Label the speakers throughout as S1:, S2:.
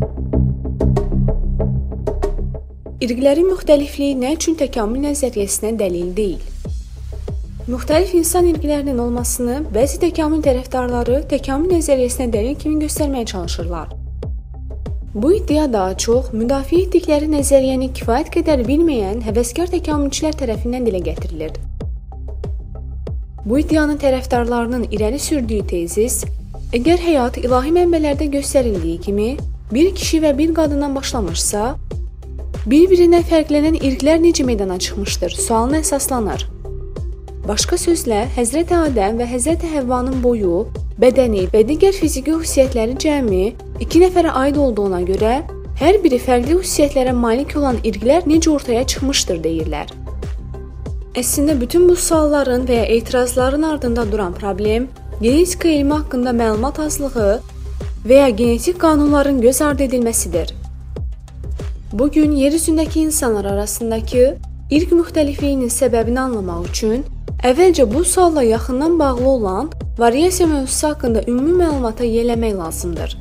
S1: İrqlərin müxtəlifliyi nə üçün təkamül nəzəriyyəsinə dəlil deyil? Müxtəlif insan irqlərinin olmasını bəzi təkamül tərəfdarları təkamül nəzəriyyəsinə dəlil kimi göstərməyə çalışırlar. Bu iddia daha çox müdafiə etdikləri nəzəriyyəni kifayət qədər bilməyən həvəskar təkamülçülər tərəfindən dilə gətirilir. Bu iddianın tərəfdarlarının irəli sürdüyü tezis, əgər həyat ilahi mənbələrdə göstərildiyi kimi bir kişi və bir qadından başlamışsa, bir-birindən fərqlənən irqlər necə meydana çıxmışdır sualına əsaslanır. Başqa sözlə, Həzrəti Adəm və Həzrəti Həvvanın boyu, bədəni və digər fiziki xüsusiyyətləri cəmi 2 nəfərə aid olduğuna görə, hər biri fərqli xüsusiyyətlərə malik olan irqlər necə ortaya çıxmışdır deyirlər. Əslində, bütün bu sualların və ya etirazların ardında duran problem genetika elmi haqqında məlumat azlığı və ya genetik qanunların göz ardı edilməsidir. Bugün yer üzündəki insanlar arasındakı irq müxtəlifliyinin səbəbini anlamaq üçün əvvəlcə bu sualla yaxından bağlı olan variasiya mövzusu haqqında ümumi məlumata yiyələmək lazımdır.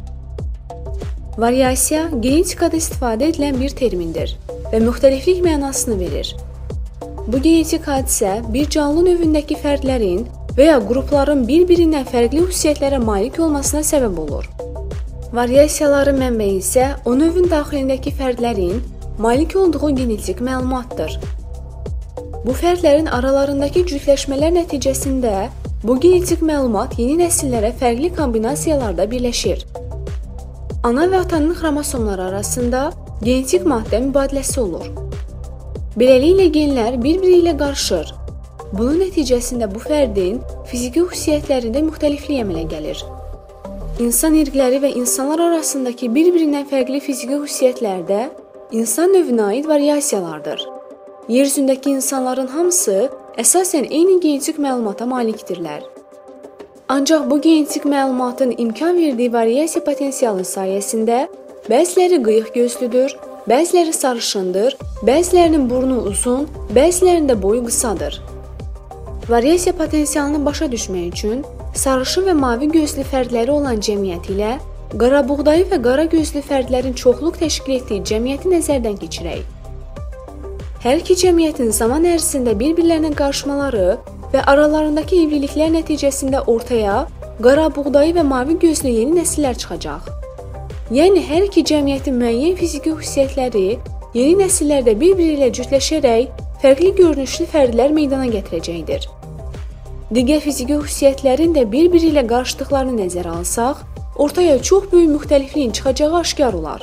S1: Variasiya genetikada istifadə edilən bir termindir və müxtəliflik mənasını verir. Bu genetik hadisə bir canlı növündəki fərdlərin və ya qrupların bir-birindən fərqli xüsusiyyətlərə malik olmasına səbəb olur. Variasiyaların mənbəyi isə o növün daxilindəki fərdlərin malik olduğu genetik məlumatdır. Bu fərdlərin aralarındakı cütləşmələr nəticəsində bu genetik məlumat yeni nəsillərə fərqli kombinasiyalarda birləşir. Ana və atanın xromosomları arasında genetik maddə mübadiləsi olur. Beləliklə genlər bir-biri ilə qarışır. Bunun nəticəsində bu fərdin fiziki xüsusiyyətlərində müxtəliflik əmələ gəlir. İnsan irqləri və insanlar arasındakı bir-birindən fərqli fiziki xüsusiyyətlərdə insan növünə aid variasiyalardır. Yer üzündəki insanların hamısı əsasən eyni genetik məlumata malikdirlər. Ancaq bu genetik məlumatın imkan verdiyi variasiya potensialı sayəsində bəziləri qıyıq gözlüdür, bəziləri sarışındır, bəzilərinin burnu uzun, bəzilərində boyu qısadır. Variasiya potensialını başa düşmək üçün sarışın və mavi gözlü fərdləri olan cəmiyyət ilə qara buğdayı və qara gözlü fərdlərin çoxluq təşkil etdiyi cəmiyyəti nəzərdən keçirək. Hər iki cəmiyyətin zaman ərzində bir-birlərinə qarışmaları və aralarındakı evliliklər nəticəsində ortaya qara buğdayı və mavi gözlü yeni nəsillər çıxacaq. Yəni, hər iki cəmiyyətin müəyyən fiziki xüsusiyyətləri yeni nəsillərdə bir-biri ilə cütləşərək fərqli görünüşlü fərdlər meydana gətirəcəkdir. Digər fiziki xüsusiyyətlərin də bir-biri ilə qarışdıqlarını nəzərə alsaq, ortaya çox böyük müxtəlifliyin çıxacağı aşkar olar.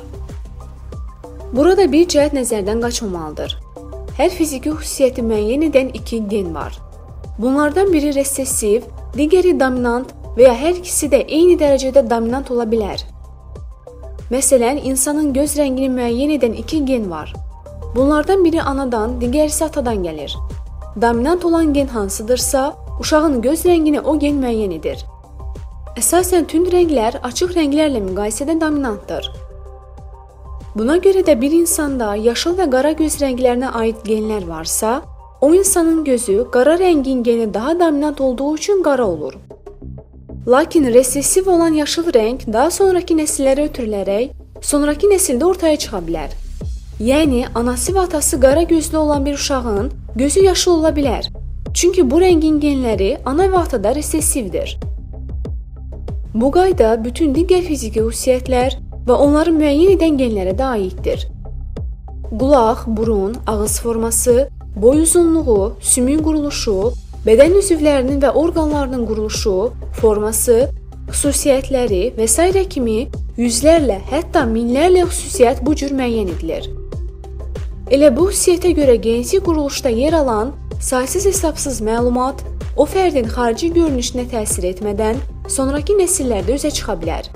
S1: Burada bir cəhət nəzərdən qaçmamalıdır. Hər fiziki xüsusiyyəti müəyyən edən 2 gen var. Bunlardan biri resessiv, digəri dominant və ya hər ikisi də eyni dərəcədə dominant ola bilər. Məsələn, insanın göz rəngini müəyyən edən 2 gen var. Bunlardan biri anadan, digəri isə atadan gəlir. Dominant olan gen hansıdırsa, uşağın göz rəngini o gen müəyyən edir. Əsasən tünd rənglər açıq rənglərlə müqayisədə dominantdır. Buna görə də bir insanda yaşıl və qara göz rənglərinə aid genlər varsa, o insanın gözü qara rəngin geni daha dominant olduğu üçün qara olur. Lakin resessiv olan yaşıl rəng daha sonraki nəsillərə ötürülərək, sonraki nəsildə ortaya çıxa bilər. Yəni, anası və atası qara gözlü olan bir uşağın gözü yaşıl ola bilər. Çünki bu rəngin genləri ana və atada resessivdir. Bu qayda bütün digər fiziki xüsusiyyətlər və onları müəyyən edən genlərə də aiddir. Qulaq, burun, ağız forması, boy uzunluğu, sümük quruluşu, bədən üzvlərinin və orqanlarının quruluşu, forması, xüsusiyyətləri və s. kimi yüzlərlə, hətta minlərlə xüsusiyyət bu cür müəyyən edilir. Elə bu xüsusiyyətə görə genetik quruluşda yer alan saysız-hesabsız məlumat o fərdin xarici görünüşünə təsir etmədən sonraki nəsillərdə üzə çıxa bilər.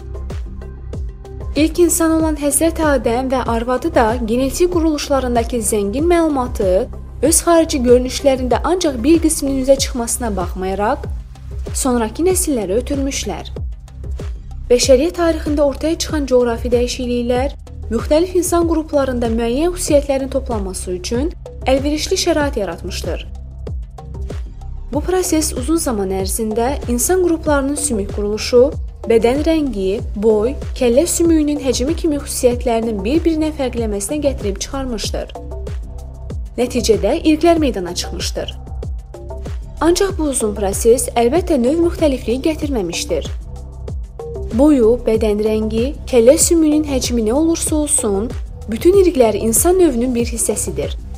S1: İlk insan olan Həzrəti Adəm və arvadı da genetik quruluşlarındakı zəngin məlumatı öz xarici görünüşlərində ancaq bir qisminin üzə çıxmasına baxmayaraq, sonraki nəsillərə ötürmüşlər. Bəşəriyyət tarixində ortaya çıxan coğrafi dəyişikliklər müxtəlif insan qruplarında müəyyən xüsusiyyətlərin toplanması üçün əlverişli şərait yaratmışdır. Bu proses uzun zaman ərzində insan qruplarının sümük quruluşu, bədən rəngi, boy, kəllə sümüyünün həcmi kimi xüsusiyyətlərinin bir-birinə fərqləməsinə gətirib çıxarmışdır. Nəticədə irqlər meydana çıxmışdır. Ancaq bu uzun proses əlbəttə növ müxtəlifliyi gətirməmişdir. Boyu, bədən rəngi, kəllə sümüyünün həcmi nə olursa olsun, bütün irqlər insan növünün bir hissəsidir.